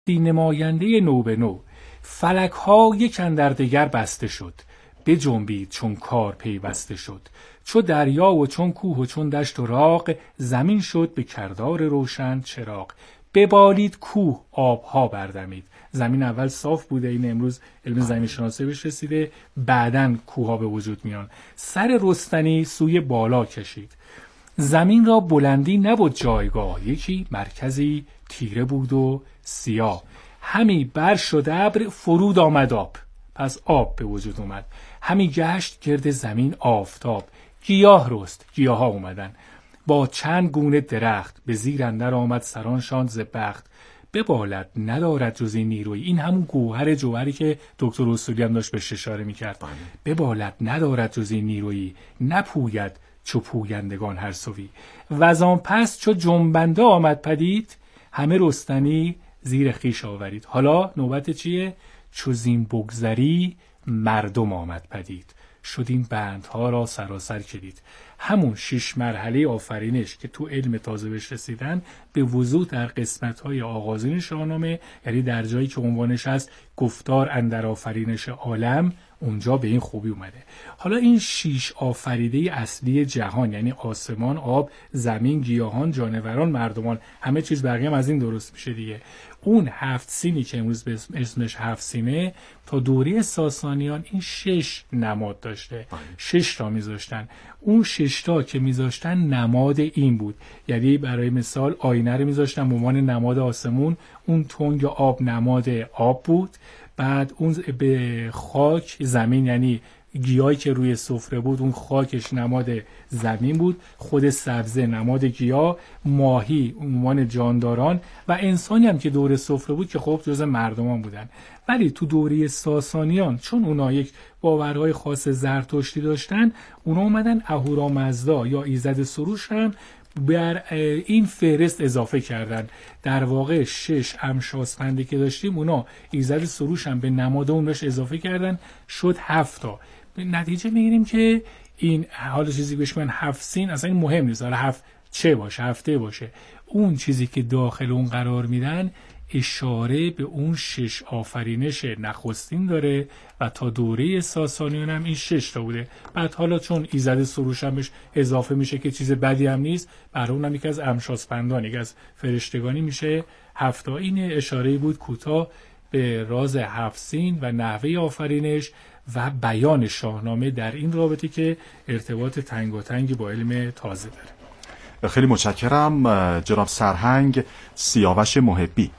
نماینده نو به نو، فلک ها یک اندر دگر بسته شد، بجنبید چون کار پیوسته شد. چو دریا و چون کوه و چون دشت و راغ، زمین شد به کردار روشن چراغ. ببالید کوه آبها بردمید. زمین اول صاف بوده، این امروز علم زمین شناسی بهش رسیده، بعداً کوه‌ها به وجود میان. سر رستنی سوی بالا کشید. زمین را بلندی نبود جایگاه، یکی مرکزی تیره بود و سیاه. همی بر شد ابر فرود آمد آب، پس آب به وجود اومد. همی گشت گرد زمین آفتاب، گیاه رست، گیاه ها اومدن. با چند گونه درخت، به زیر اندر آمد سرانشان ز بخت. ببالد ندارد جز این نیروی، این همون جوهری که دکتر اصولی هم داشت بهش اشاره میکرد. ببالد ندارد جز این نیروی، نپوید چو پویندگان هر سوی. وزان پس چو جنبنده آمد پدید، همه رستنی زیر خویش آورید. حالا نوبت چیه؟ چو زین بگذری مردم آمد پدید، شد این بندها را سراسر کلید. همون 6 مرحله آفرینش که تو علم تازه بهش رسیدن به وضوح در قسمت‌های آغازین شاهنامه، یعنی در جایی که عنوانش هست گفتار اندر آفرینش عالم، اونجا به این خوبی اومده. حالا این 6 آفریده اصلی جهان، یعنی آسمان، آب، زمین، گیاهان، جانوران، مردمان، همه چیز بقیه هم از این درست میشه دیگه. اون 7 سینی که امروز به اسمش 7 سینه، تا دوره ساسانیان این 6 نماد داشته. 6 تا میذاشتن. اون 6 تا که میذاشتن نماد این بود. یعنی برای مثال آینه رو میذاشتن به عنوان نماد آسمون، اون تنگ آب نماد آب بود. بعد اون به خاک، زمین یعنی گیاهی که روی سفره بود، اون خاکش نماد زمین بود، خود سبزه نماد گیاه، ماهی عنوان جانداران و انسانی هم که دور سفره بود که خب جز مردمان بودن. ولی تو دوره ساسانیان چون اونا یک باورهای خاص زرتشتی داشتن، اونا اومدن اهورامزدا یا ایزد سروش هم بر این فهرست اضافه کردن. در واقع 6 امشاسپندی که داشتیم، اونا ایزد سروش هم به نماد اون بهش اضافه کردن، شد 7 تا. به نتیجه میگیریم که این حالا چیزی بهش من 7 سین اصلا این مهم نیست، حالا 7 چه باشه، هفته باشه، اون چیزی که داخل اون قرار میدن اشاره به اون 6 آفرینش نخستین داره و تا دوره ساسانیان هم این 6 تا بوده. بعد حالا چون ایزد سروش هم بهش اضافه میشه که چیز بدی هم نیست، برای اونم یک از امشاسپندان، یک از فرشتگانی میشه 7 تا. این اشاره بود کوتاه به راز 7 سین و نحوه آفرینش و بیان شاهنامه در این رابطه که ارتباط تنگاتنگی با علم تازه داره. خیلی متشکرم جناب سرهنگ سیاوش محبی،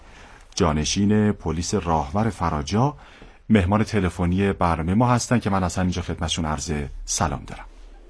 جانشین پلیس راهور فراجا، مهمان تلفنی برنامه ما هستن که من اصلا اینجا خدمتشون عرض سلام دارم.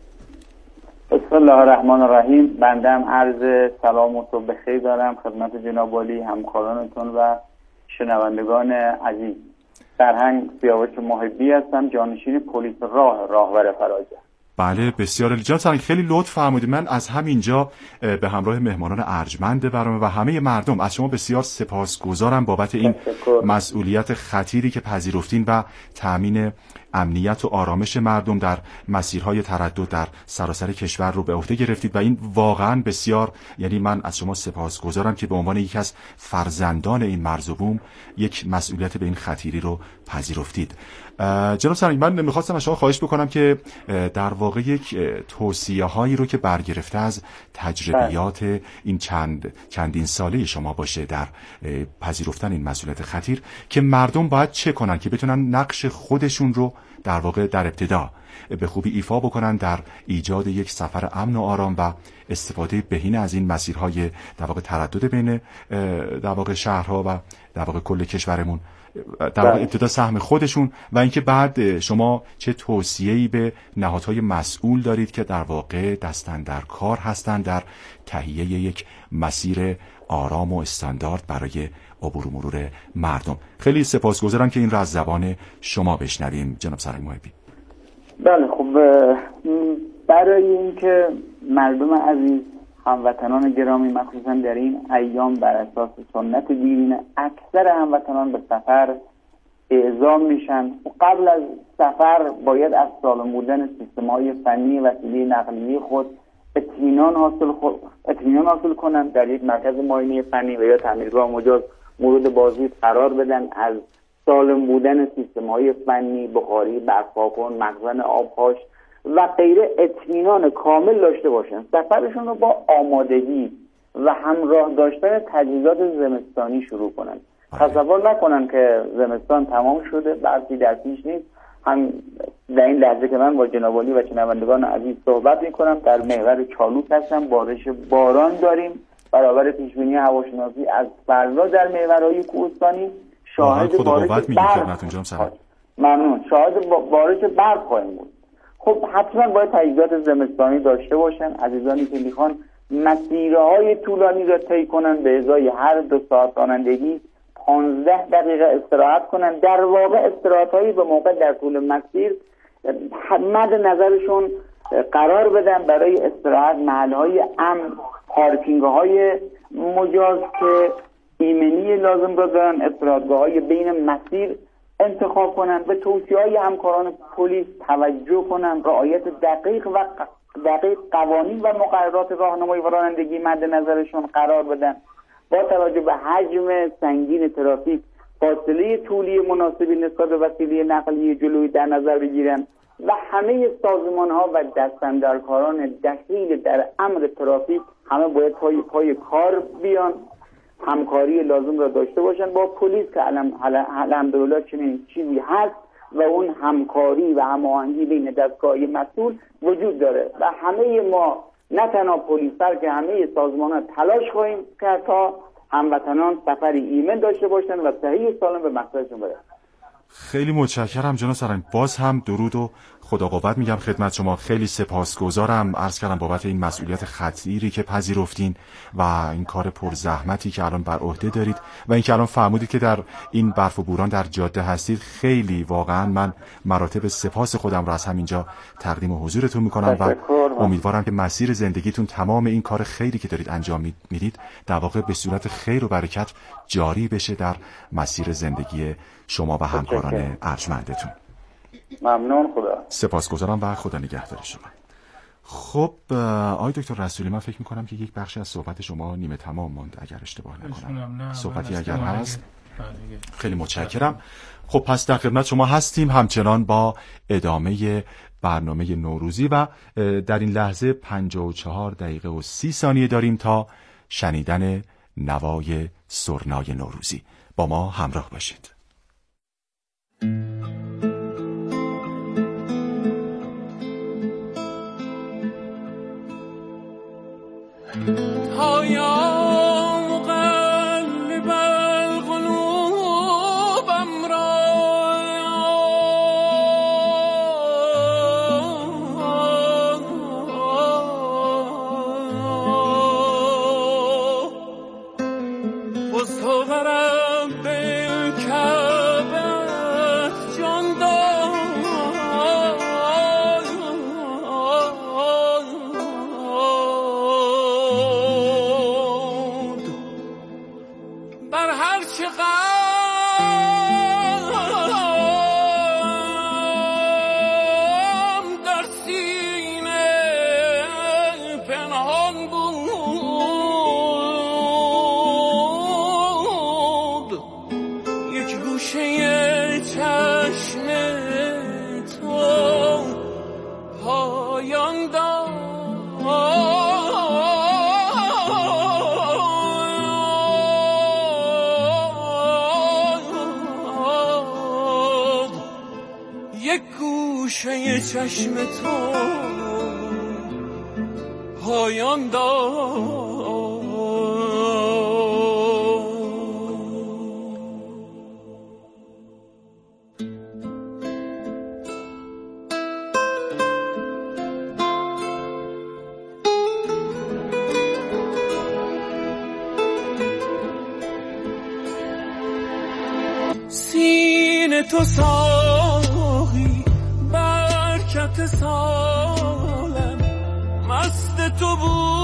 بسم الله الرحمن الرحیم. بنده هم عرض سلام و صبح بخیر دارم خدمت جناب عالی، همکارانتون و شنوندگان عزیز. سرهنگ سیاوش محبی هستم، جانشین پلیس راهور فراجا. بله بسیار عالی. جناب سرهنگ خیلی لطف فرمودید. من از همینجا به همراه مهمانان ارجمند برنامه و همه مردم از شما بسیار سپاسگزارم بابت این مسئولیت خطیری که پذیرفتین و تأمین امنیت و آرامش مردم در مسیرهای تردد در سراسر کشور رو به عهده گرفتید و این واقعا بسیار، یعنی من از شما سپاسگزارم که به عنوان یک از فرزندان این مرز و بوم یک مسئولیت به این خطیری رو پذیرفتید. جناب سرهنگ من میخواستم از شما خواهش بکنم که در واقع یک توصیه هایی رو که برگرفته از تجربیات این چندین ساله شما باشه در پذیرفتن این مسئولیت خطیر، که مردم باید چه کنن که بتونن نقش خودشون رو در واقع در ابتدا به خوبی ایفا بکنن در ایجاد یک سفر امن و آرام و استفاده بهینه از این مسیرهای در واقع تردد بین در واقع شهرها و در واقع کل کشورمون، در واقع ابتدا سهم خودشون، و اینکه بعد شما چه توصیه‌ای به نهادهای مسئول دارید که در واقع دستن در کار هستند در تهیه یک مسیر آرام و استاندارد برای عبور و مرور مردم. خیلی سپاسگزارم که این را از زبان شما بشنویم جناب سرهنگ محبی. بله خب، برای اینکه مردم عزیز، هموطنان گرامی، مخصوصا در این ایام بر اساس سنت دیرینه اکثر هموطنان به سفر اعزام میشن و قبل از سفر باید از سالم بودن سیستم‌های فنی وسیله نقلیه خود اطمینان حاصل کنند در یک مرکز معاینه فنی و یا تعمیرگاه مجاز مورد بازدید قرار بدن، از سالم بودن سیستم‌های فنی، بخاری، برق‌آکن، مخزن آبپاش و غیره اطمینان کامل داشته باشن. سفرشون رو با آمادگی و همراه داشتن تجهیزات زمستانی شروع کنن. تصور نکنن که زمستان تمام شده، برفی در پیش نیست. هم در این لحظه که من با جناب عالی و شنوندگان عزیز صحبت می‌کنم در محور چالوس هستم، بارش باران داریم. برابر پیشبینی هواشناسی از فردا در محورهای کوهستانی شاهد بارش برف، ممنون، شاهد بارش برف خواهیم بود. خب حتما باید تجهیزات زمستانی داشته باشن. عزیزانی که میخوان مسیرهای طولانی را طی کنن به ازای هر 2 ساعت رانندگی 15 دقیقه استراحت کنن. در واقع استراحت‌هایی به موقع در طول مسیر مد نظرشون قرار بدن برای استراحت محل‌های امن، پارکینگ‌های مجاز که ایمنی لازم را دارن، استراحتگاه‌های بین مسیر انتخاب کنن. به توصیه‌های همکاران پلیس توجه کنن، رعایت دقیق قوانین و مقررات راهنمایی و رانندگی مد نظرشون قرار بدن. با توجه به حجم سنگین ترافیک فاصله طولی مناسبی نسبت به وسیله نقلیه جلویی در نظر بگیرن و همه سازمان‌ها و دستاندرکاران دخیل در امر ترافیک همه باید پای کار بیان، همکاری لازم را داشته باشن با پلیس که الحمدلله چنین چیزی هست و اون همکاری و هماهنگی بین دستگاه‌های مسئول وجود داره و همه ما نه تنها پلیس بلکه همه سازمان‌ها تلاش خواهیم کرد تا هموطنان سفری ایمن داشته باشن و صحیح و سالم به مقصدشون برسن. خیلی متشکرم جناب سرایی. باز هم درود و خدا قوت میگم خدمت شما. خیلی سپاسگزارم، عرض کردم بابت این مسئولیت خطیری که پذیرفتین و این کار پرزحمتی که الان بر عهده دارید و اینکه الان فهمیدید که در این برف و بوران در جاده هستید. خیلی واقعا من مراتب سپاس خودم را از همینجا تقدیم حضورتون میکنم و امیدوارم که مسیر زندگیتون تمام این کار خیری که دارید انجام میدید در واقع به صورت خیر و برکت جاری بشه در مسیر زندگی شما و همکاران ارجمندتون. ممنون، خدا سپاسگزارم و خدا نگهدار شما. خب آقای دکتر رسولی، من فکر میکنم که یک بخشی از صحبت شما نیمه تمام ماند اگر اشتباه نکنم. صحبتی اگر هست خیلی متشکرم. خب پس در خدمت شما هستیم همچنان با ادامه برنامه نوروزی و در این لحظه 54 دقیقه و 30 ثانیه داریم تا شنیدن نوای سرنای نوروزی. با ما همراه باشید. چشم تو پایان داد. سینه تو ساقی برکت سالم، مست تو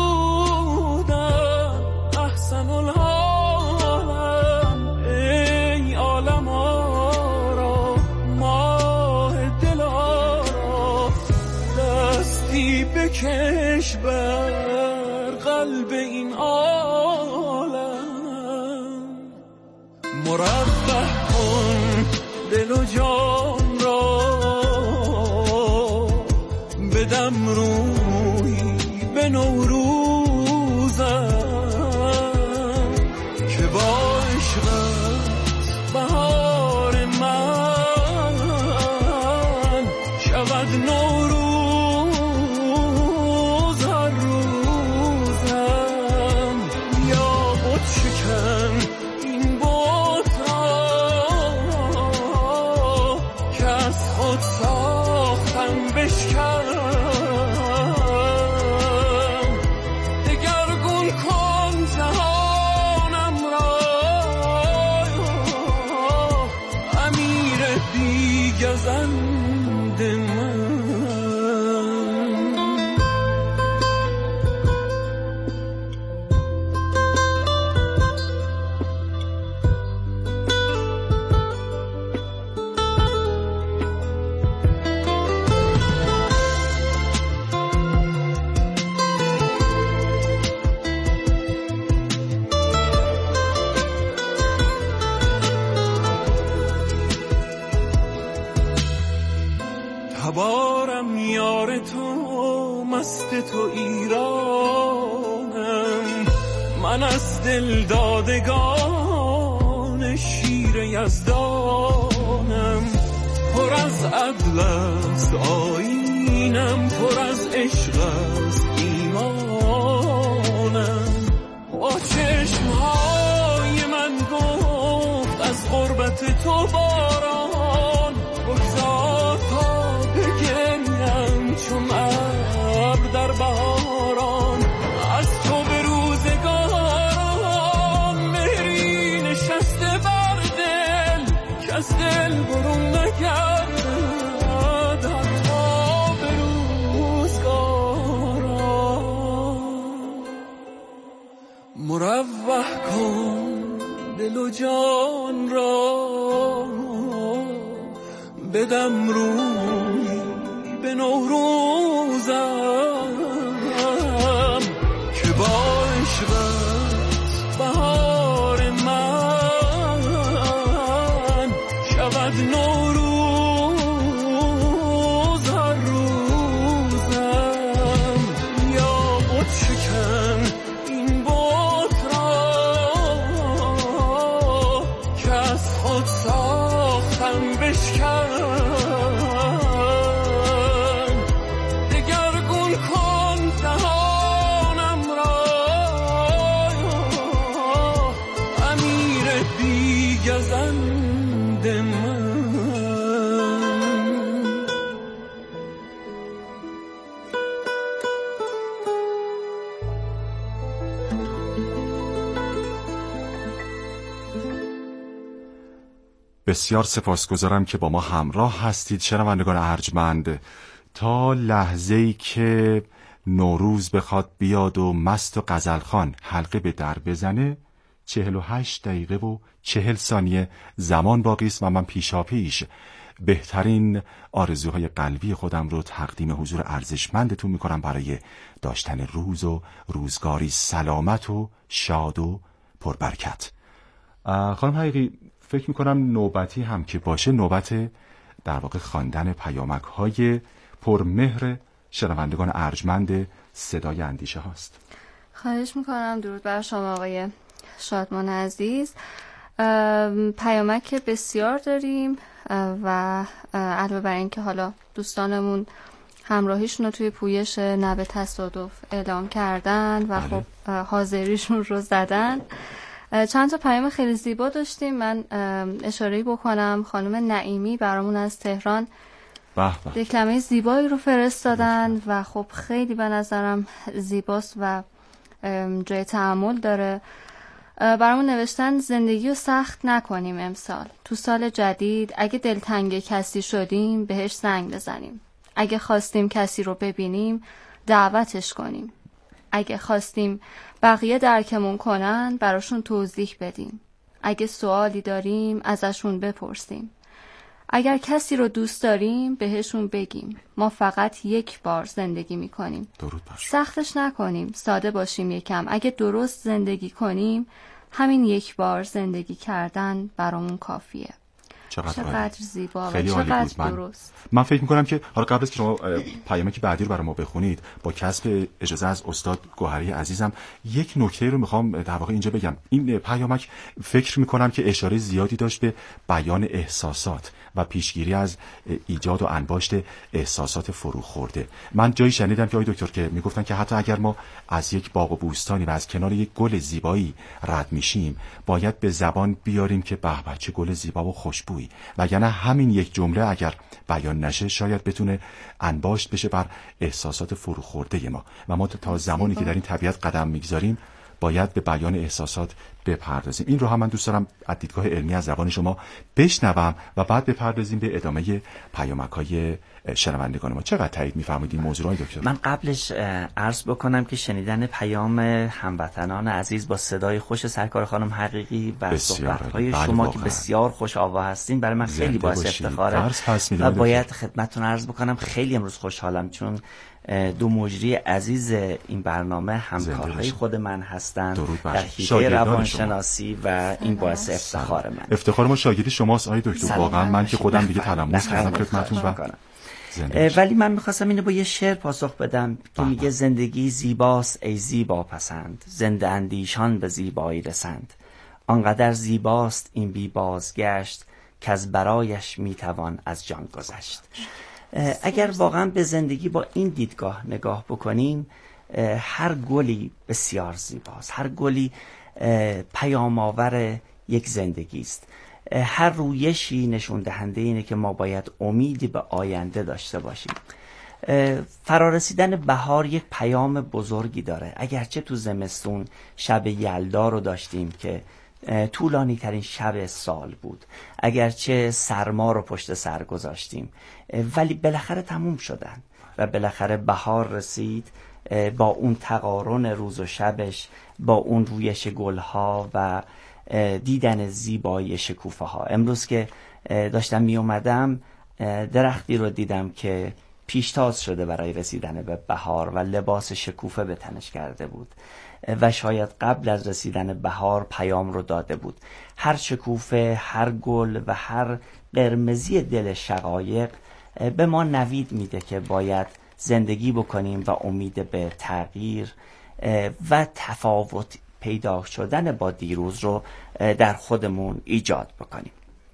بودم احسن الحالم. ای عالم آرا ماه دل آرا، دستی بکش بر قلب این عالم. مرفه کن دل و جان را، بدم روی به نوروزم که با عشقت بهار من شود نوروز هر روزم. یا بت شکن این بت را که از خود ساختم بشکن، دگرگون کن جهانم را، امیر بیگزند من. تبارم یار تو، مست تو ایرانم، من از دل دادگان شیر یزدانم. پر از عدل است آیینم، پر از عشق است ایمانم. با چشمهای من گفت از غربت تو باران، بگذار تا بگریم چون ابر در بهاران. از تو به روزگاران مهری نشسته بر دل، که از دل برون نگردد حتی به روزگاران. مروح کن دل و جان را، بدم روی به نوروزم که با عشقت بهار من شود نوروز هر روزم. یا بت شکن این بت را که از خود ساختم بشکن، دگرگون کن جهانم را، امیر بیگزند من. بسیار سپاسگزارم که با ما همراه هستید شنوندگان ارجمند، تا لحظه‌ای که نوروز بخواد بیاد و مست و غزلخوان حلقه به در بزنه 48 دقیقه و 40 ثانیه زمان باقی است و من پیشاپیش بهترین آرزوهای قلبی خودم رو تقدیم حضور ارزشمندتون میکنم برای داشتن روز و روزگاری سلامت و شاد و پربرکت. خانم حقیقی، فکر میکنم نوبتی هم که باشه نوبت در واقع خواندن پیامک های پرمهر شنوندگان ارجمند صدای اندیشه هاست. خواهش میکنم. درود بر شما آقای شادمان عزیز. پیامک بسیار داریم و علاوه بر این که حالا دوستانمون همراهیشون رو توی پویش نب تصادف اعلام کردن و خب حاضریشون رو زدن، چند تا پیام خیلی زیبا داشتیم. من اشاره‌ای بکنم، خانم نعیمی برامون از تهران دکلمه زیبایی رو فرستادن و خب خیلی به نظرم زیباست و جای تأمل داره. برامون نوشتن زندگی رو سخت نکنیم امسال. تو سال جدید اگه دلتنگ کسی شدیم بهش زنگ بزنیم. اگه خواستیم کسی رو ببینیم دعوتش کنیم. اگه خواستیم بقیه درکمون کنن براشون توضیح بدیم. اگه سوالی داریم ازشون بپرسیم. اگر کسی رو دوست داریم بهشون بگیم ما فقط یک بار زندگی میکنیم. سختش نکنیم، ساده باشیم یکم. اگه درست زندگی کنیم همین یک بار زندگی کردن برامون کافیه. چقدر زیبا و چقدر درست. من فکر میکنم که حالا قبل از که شما پیامک بعدی رو برای ما بخونید، با کسب اجازه از استاد گوهری عزیزم یک نکته رو میخوام در واقع اینجا بگم. این پیامک فکر میکنم که اشاره زیادی داشت به بیان احساسات و پیشگیری از ایجاد و انباشت احساسات فروخورده. من جایی شنیدم که آقای دکتر که میگفتن که حتی اگر ما از یک باغ و بوستانی و از کنار یک گل زیبایی رد میشیم، باید به زبان بیاریم که به به چه گل زیبا و خوشبویی، وگرنه همین یک جمله اگر بیان نشه شاید بتونه انباشت بشه بر احساسات فروخورده ما. و ما تا زمانی که در این طبیعت قدم میگذاریم باید به بیان احساسات بپردازیم. این رو هم من دوست دارم از دیدگاه علمی از زبان شما بشنوم و بعد بپردازیم به ادامه پیامک‌های شنوندگان ما. چقدر تایید می‌فرمایید این موضوع رو دکتر؟ من قبلش عرض بکنم که شنیدن پیام هموطنان عزیز با صدای خوش سرکار خانم حقیقی و صحبت‌های شما که بسیار خوش آوا هستین برای من خیلی باعث افتخاره و باید خدمتتون عرض بکنم خیلی امروز خوشحالم، چون دو مجری عزیز این برنامه همکارهای خود من هستند در حیطه روانشناسی و این باعث افتخار من. افتخار ما شاگردی شماست آقای دکتر. واقعا من که خودم دیگه تلمس کردم خدمتتون ولی من میخواستم اینو با یه شعر پاسخ بدم که میگه زندگی زیباست ای زیبا پسند، زنده اندیشان به زیبایی رسند. آنقدر زیباست این بی بازگشت که از برایش میتوان از جان گذشت. اگر واقعا به زندگی با این دیدگاه نگاه بکنیم، هر گلی بسیار زیباست، هر گلی پیام آور یک زندگی است. هر رویشی نشون دهنده اینه که ما باید امیدی به آینده داشته باشیم. فرارسیدن بهار یک پیام بزرگی داره. اگرچه تو زمستون شب یلدا رو داشتیم که طولانی ترین شب سال بود، اگرچه سرما رو پشت سر گذاشتیم، ولی بالاخره تموم شدن و بالاخره بهار رسید با اون تقارن روز و شبش، با اون رویش گلها و دیدن زیبایی شکوفه ها. امروز که داشتم می اومدم درختی رو دیدم که پیشتاز شده برای رسیدن به بهار و لباس شکوفه به تنش کرده بود و شاید قبل از رسیدن بهار پیام رو داده بود. هر شکوفه، هر گل و هر قرمزی دل شقایق به ما نوید میده که باید زندگی بکنیم و امید به تغییر و تفاوت پیدا شدن با دیروز رو در خودمون ایجاد بکنیم.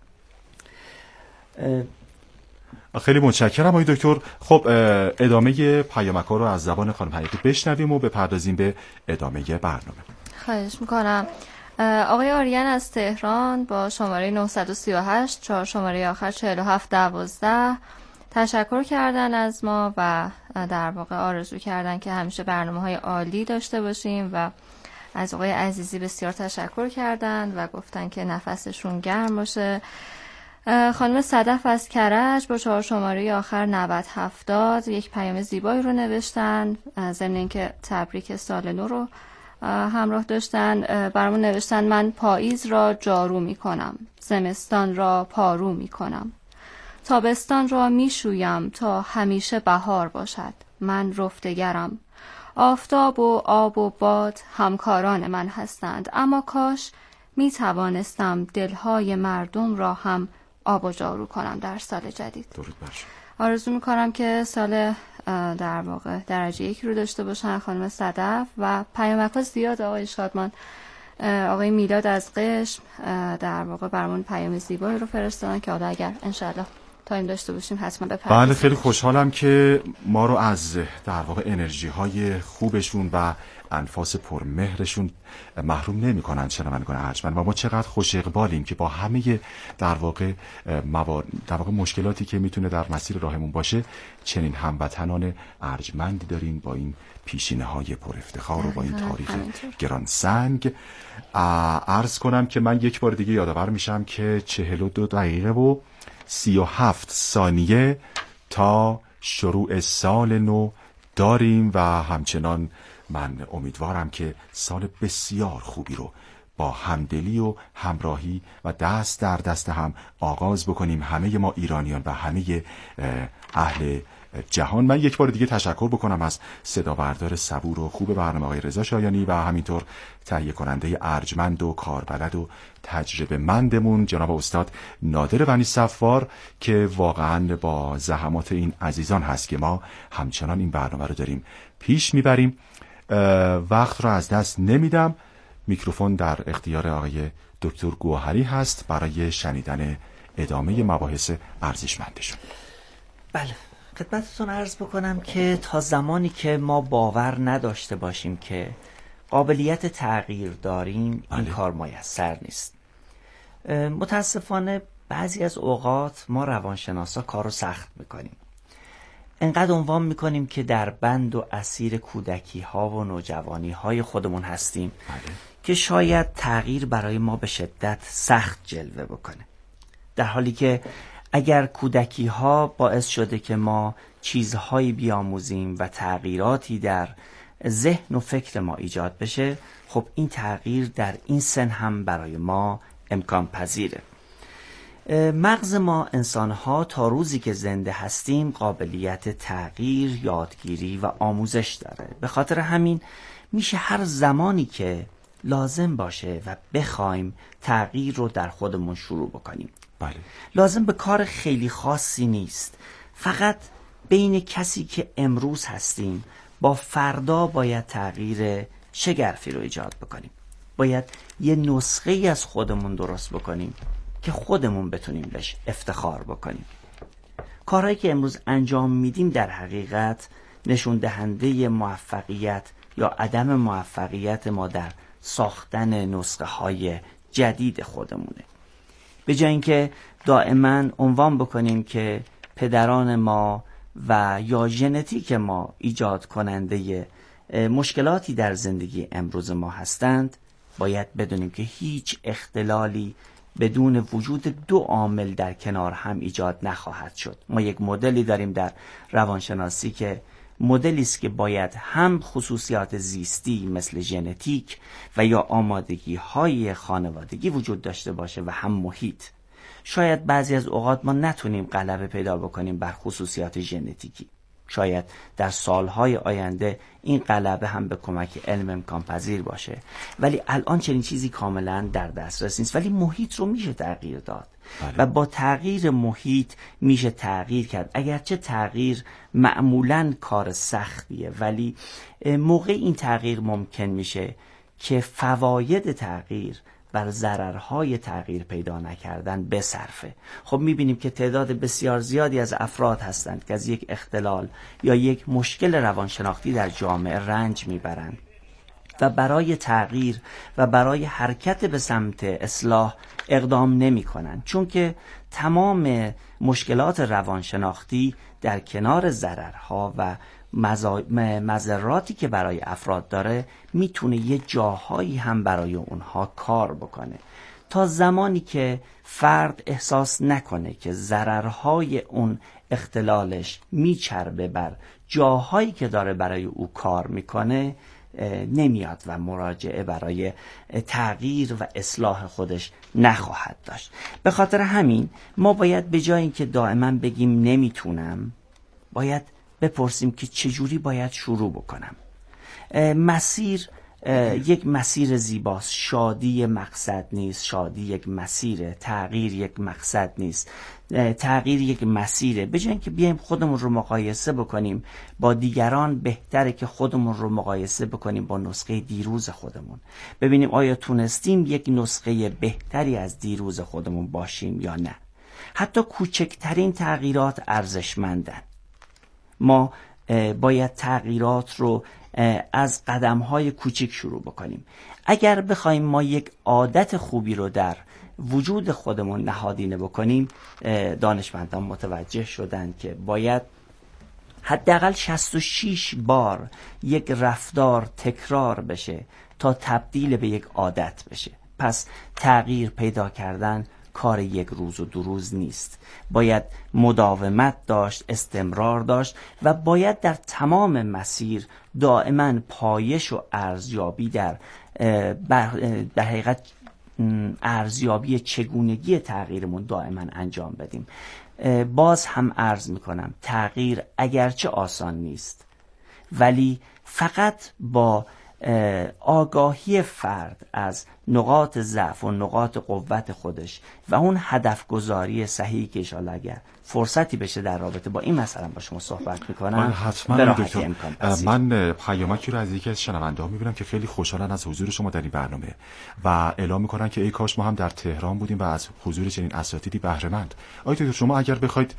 خیلی متشکرم آقای دکتر. خب ادامه پیامک‌ها رو از زبان خانم حقیقی بشنویم و بپردازیم به ادامه برنامه. خواهش میکنم. آقای آریان از تهران با شماره 938 4 شماره آخر 4712 تشکر کردن از ما و در واقع آرزو کردن که همیشه برنامه‌های عالی داشته باشیم و از آقای عزیزی بسیار تشکر کردن و گفتن که نفسشون گرم باشه. خانم صدف از کرج با 4 شماره آخر 9070 یک پیام زیبایی رو نوشتن، ضمن اینکه تبریک سال نو رو همراه داشتن. برامون نوشتن من پاییز را جارو می کنم، زمستان را پارو می کنم، تابستان را می شویم تا همیشه بهار باشد، من رفتگرم. آفتاب و آب و باد همکاران من هستند، اما کاش می توانستم دلهای مردم را هم آب و جارو کنم در سال جدید. درود بر شما. آرزو می کنم که سال در واقع درجه 1 رو داشته باشن خانم صدف و پیامک‌ها زیاد. آقای شادمان، آقای میلاد از قشم در واقع برامون پیام زیبایی رو فرستادن که حالا اگر انشالله تایم داشته باشیم حتما بپردازیم. بله خیلی خوشحالم که ما رو از در واقع انرژی های خوبشون و انفاس پرمهرشون محروم نمی کنن شنوندگان ارجمند و ما چقدر خوش اقبالیم که با همه در واقع مشکلاتی که میتونه در مسیر راهمون باشه چنین هموطنان ارجمندی داریم با این پیشینه های پر افتخار و با این تاریخ گرانسنگ. عرض کنم که من یک بار دیگه یادآور میشم که 42 دقیقه و 37 ثانیه تا شروع سال نو داریم و همچنان من امیدوارم که سال بسیار خوبی رو با همدلی و همراهی و دست در دست هم آغاز بکنیم، همه ما ایرانیان و همه اهل جهان. من یک بار دیگه تشکر بکنم از صدا بردار صبور و خوب برنامه آقای رضا شایانی و همینطور تهیه کننده ارجمند و کاربلد و تجربه مندمون جناب استاد نادر بنی صفار که واقعا با زحمات این عزیزان هست که ما همچنان این برنامه رو داریم پیش میبریم. وقت رو از دست نمیدم. میکروفون در اختیار آقای دکتر گوهری هست برای شنیدن ادامه مباحث ارزشمندشون. بله، خدمتتون عرض بکنم که تا زمانی که ما باور نداشته باشیم که قابلیت تغییر داریم این کار میسر نیست. متاسفانه بعضی از اوقات ما روانشناسا کارو سخت میکنیم، انقدر عنوان میکنیم که در بند و اسیر کودکی ها و نوجوانی های خودمون هستیم که شاید تغییر برای ما به شدت سخت جلوه بکنه، در حالی که اگر کودکی ها باعث شده که ما چیزهایی بیاموزیم و تغییراتی در ذهن و فکر ما ایجاد بشه، خب این تغییر در این سن هم برای ما امکان پذیره. مغز ما انسان‌ها تا روزی که زنده هستیم قابلیت تغییر، یادگیری و آموزش داره. به خاطر همین میشه هر زمانی که لازم باشه و بخوایم تغییر رو در خودمون شروع بکنیم. بله. لازم به کار خیلی خاصی نیست، فقط بین کسی که امروز هستیم با فردا باید تغییر شگرفی رو ایجاد بکنیم. باید یه نسخه ای از خودمون درست بکنیم که خودمون بتونیم بهش افتخار بکنیم. کارهایی که امروز انجام میدیم در حقیقت نشون دهنده موفقیت یا عدم موفقیت ما در ساختن نسخه های جدید خودمونه. به جای اینکه دائما عنوان بکنیم که پدران ما و یا ژنتیک ما ایجاد کننده مشکلاتی در زندگی امروز ما هستند، باید بدونیم که هیچ اختلالی بدون وجود دو عامل در کنار هم ایجاد نخواهد شد. ما یک مدلی داریم در روانشناسی که مدلی است که باید هم خصوصیات زیستی مثل ژنتیک و یا آمادگی های خانوادگی وجود داشته باشه و هم محیط. شاید بعضی از اوقات ما نتونیم غلبه پیدا بکنیم بر خصوصیات ژنتیکی. شاید در سالهای آینده این غلبه هم به کمک علم امکان پذیر باشه، ولی الان چنین چیزی کاملا در دسترس نیست. ولی محیط رو میشه تغییر داد و با تغییر محیط میشه تغییر کرد. اگرچه تغییر معمولا کار سختیه، ولی موقع این تغییر ممکن میشه که فواید تغییر بر ضررهای تغییر پیدا نکردن بصرفه. خب میبینیم که تعداد بسیار زیادی از افراد هستند که از یک اختلال یا یک مشکل روانشناختی در جامعه رنج میبرند و برای تغییر و برای حرکت به سمت اصلاح اقدام نمی کنند، چون که تمام مشکلات روانشناختی در کنار ضررها و مضراتی که برای افراد داره میتونه یه جاهایی هم برای اونها کار بکنه. تا زمانی که فرد احساس نکنه که ضررهای اون اختلالش میچربه بر جاهایی که داره برای او کار میکنه، نمیاد و مراجعه برای تغییر و اصلاح خودش نخواهد داشت. به خاطر همین ما باید به جای اینکه دائما بگیم نمیتونم، باید بپرسیم که چجوری باید شروع بکنم. مسیر یک مسیر زیباست. شادی مقصد نیست، شادی یک مسیره. تغییر یک مقصد نیست، تغییر یک مسیره. به جای اینکه بیایم خودمون رو مقایسه بکنیم با دیگران، بهتره که خودمون رو مقایسه بکنیم با نسخه دیروز خودمون، ببینیم آیا تونستیم یک نسخه بهتری از دیروز خودمون باشیم یا نه. حتی کوچکترین تغییرات ارزشمندن. ما باید تغییرات رو از قدم‌های کوچک شروع بکنیم. اگر بخوایم ما یک عادت خوبی رو در وجود خودمون نهادینه بکنیم، دانشمندان متوجه شدند که باید حداقل 66 بار یک رفتار تکرار بشه تا تبدیل به یک عادت بشه. پس تغییر پیدا کردن کار یک روز و 2 روز نیست. باید مداومت داشت، استمرار داشت و باید در تمام مسیر دائما پایش و ارزیابی در در حقیقت ارزیابی چگونگی تغییرمون دائما انجام بدیم. باز هم عرض میکنم تغییر اگرچه آسان نیست، ولی فقط با آگاهی فرد از نقاط ضعف و نقاط قوت خودش و اون هدف گذاری صحیحی که انشاءالله اگر فرصتی بشه در رابطه با این مسئله با شما صحبت میکنم حتما دکتر. من پیامکی رو از یکی از شنونده‌ها میبینم که خیلی خوشحالن از حضور شما در این برنامه و اعلام میکنن که ای کاش ما هم در تهران بودیم و از حضور چنین اساتیدی بهره مند. آقای دکتر شما اگر بخواید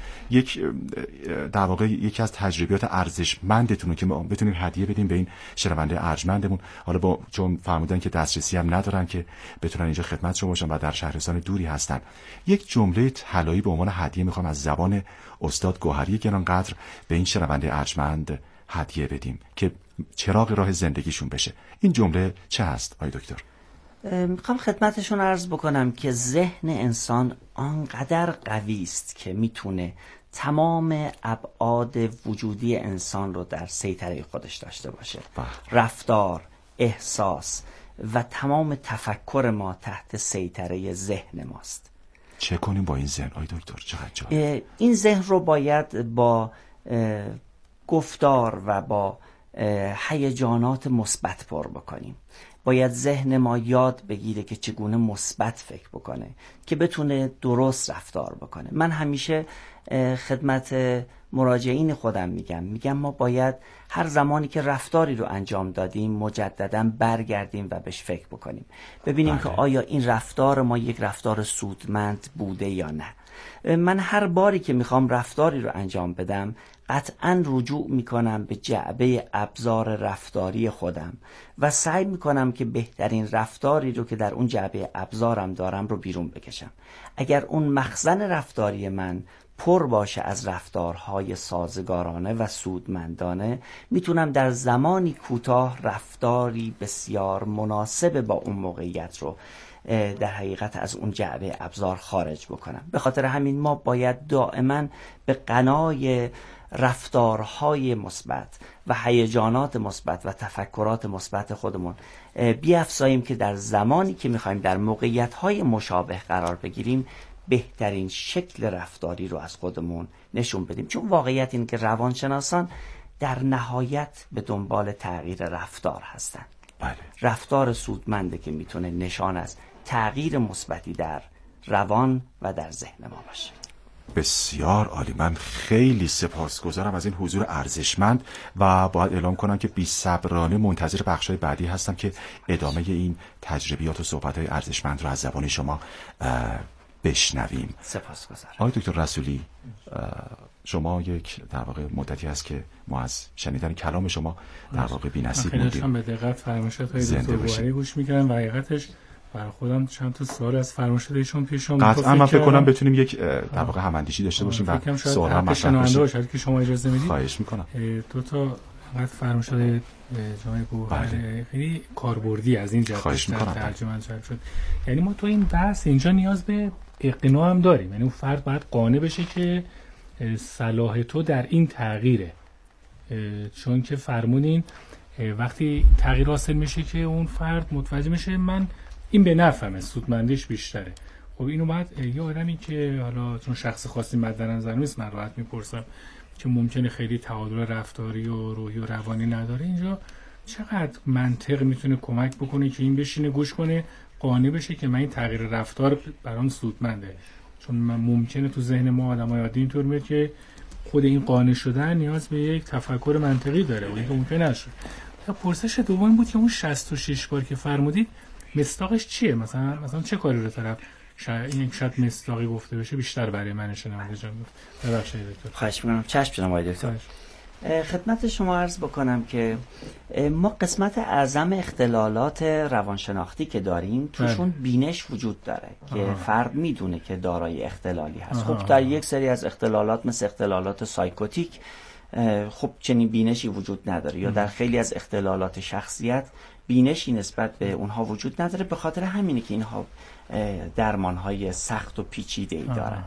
در واقع یکی از تجربیات ارزشمندتون رو که ما بتونیم هدیه بدیم به این شنونده ارجمندمون، حالا چون فرمودن که دسترسی هم ندارن که بتونن اینجا خدمت شما باشن و در شهرستان دوری هستن، یک جمله طلایی به عنوان هدیه میخوام از زبان استاد گوهری گرانقدر به این شنونده ارجمند هدیه بدیم که چراغ راه زندگیشون بشه. این جمله چه هست آقای دکتر؟ میخوام خدمتشون عرض بکنم که ذهن انسان آنقدر قوی است که میتونه تمام ابعاد وجودی انسان رو در سیطره خودش داشته باشه. رفتار، احساس و تمام تفکر ما تحت سیطره ذهن ماست. چه کنیم با این ذهن آقای دکتر؟ چقدر جالب. این ذهن رو باید با گفتار و با هیجانات مثبت پر بکنیم. باید ذهن ما یاد بگیره که چگونه مثبت فکر بکنه که بتونه درست رفتار بکنه. من همیشه خدمت مراجعین خودم میگم ما باید هر زمانی که رفتاری رو انجام دادیم مجددا برگردیم و بهش فکر بکنیم، ببینیم که آیا این رفتار ما یک رفتار سودمند بوده یا نه. من هر باری که میخوام رفتاری رو انجام بدم قطعا رجوع میکنم به جعبه ابزار رفتاری خودم و سعی میکنم که بهترین رفتاری رو که در اون جعبه ابزارم دارم رو بیرون بکشم. اگر اون مخزن رفتاری من پر باشه از رفتارهای سازگارانه و سودمندانه، میتونم در زمانی کوتاه رفتاری بسیار مناسب با اون موقعیت رو در حقیقت از اون جعبه ابزار خارج بکنم. به خاطر همین ما باید دائما به غنای رفتارهای مثبت و هیجانات مثبت و تفکرات مثبت خودمون بیافزاییم که در زمانی که میخوایم در موقعیت‌های مشابه قرار بگیریم بهترین شکل رفتاری رو از خودمون نشون بدیم. چون واقعیت این که روانشناسان در نهایت به دنبال تغییر رفتار هستن. رفتار سودمنده که میتونه نشان از تغییر مثبتی در روان و در ذهن ما باشه. بسیار عالی. من خیلی سپاسگزارم از این حضور ارزشمند و باید اعلام کنم که بی‌صبرانه منتظر بخش‌های بعدی هستم که ادامه این تجربیات و صحبت‌های ارزشمند رو از زبان شما بشنویم. سپاسگزارم. آقای دکتر رسولی، شما یک در واقع مدتی هست که ما از شنیدن کلام شما در واقع بی‌نصیب بودیم. من به دقت فرمایشات‌های دکتر گوهری گوش می‌کردم و حقیقتش برای خودم چند تا سوال از فرمایشات ایشون پیش اومد. قطعا من فکر کنم بتونیم یک در واقع هم‌اندیشی داشته باشیم و سوال هم مطرح بشه. شاید که شما اجازه میدید. خواهش می‌کنم. دو تا فقط فرمایشات جناب گوهری خیلی کاربردی از این جهت ترجمه شد. یعنی ما تو این بحث اینجا نیاز به اقناع هم داریم. یعنی اون فرد باید قانع بشه که صلاح تو در این تغییره. چون که فرمودین وقتی تغییر حاصل میشه که اون فرد متوجه میشه من این به نفعمه، سودمندیش بیشتره. خب اینو بعد یه آدمی که حالا چون شخص خاصی مد نظر نیست من راحت میپرسم که ممکنه خیلی تعادل رفتاری و روحی و روانی نداره، اینجا چقدر منطق میتونه کمک بکنه که این بشینه گوش کنه قانع بشه که من این تغییر رفتار برام سودمنده؟ چون من ممکنه تو ذهن ما آدمای عادی اینطور میاد که خود این قانع شدن نیاز به یک تفکر منطقی داره و این ممکن نشه. پرسش دوم بود که اون 66 بار که فرمودید مصداقش چیه؟ مثلا چه کاری رو طرف این شاید مصداقی گفته بشه بیشتر برای من شنونده جان گفت. ببخشید دکتر. خواهش می‌کنم. چشم جناب آقای دکتر. خدمت شما عرض بکنم که ما قسمت اعظم اختلالات روانشناختی که داریم توشون بینش وجود داره که فرد میدونه که دارای اختلالی هست. خب در یک سری از اختلالات مثل اختلالات سایکوتیک خب چنین بینشی وجود نداره یا در خیلی از اختلالات شخصیت بینشی نسبت به اونها وجود نداره. به خاطر همینه که اینها درمانهای سخت و پیچیده‌ای دارن.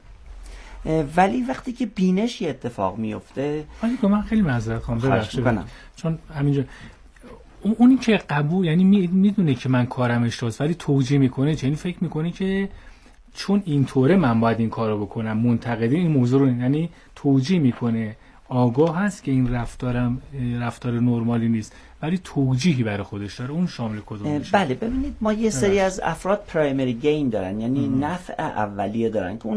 ولی وقتی که بینشی اتفاق میفته من خیلی معذرت خواهم ببخشید چون همینجا اونی که قبول یعنی میدونه که من کارم اشتباهه ولی توجیه میکنه، یعنی فکر میکنه که چون اینطوره من باید این کارو بکنم، منتقدین این موضوع رو یعنی توجیه میکنه، آگاه هست که این رفتار نرمالی نیست ولی توجیهی برای خودش داره. اون شامل کدوم میشه؟ بله ببینید ما یه سری از افراد پرایمری گین دارن، یعنی نفع اولیه دارن که اون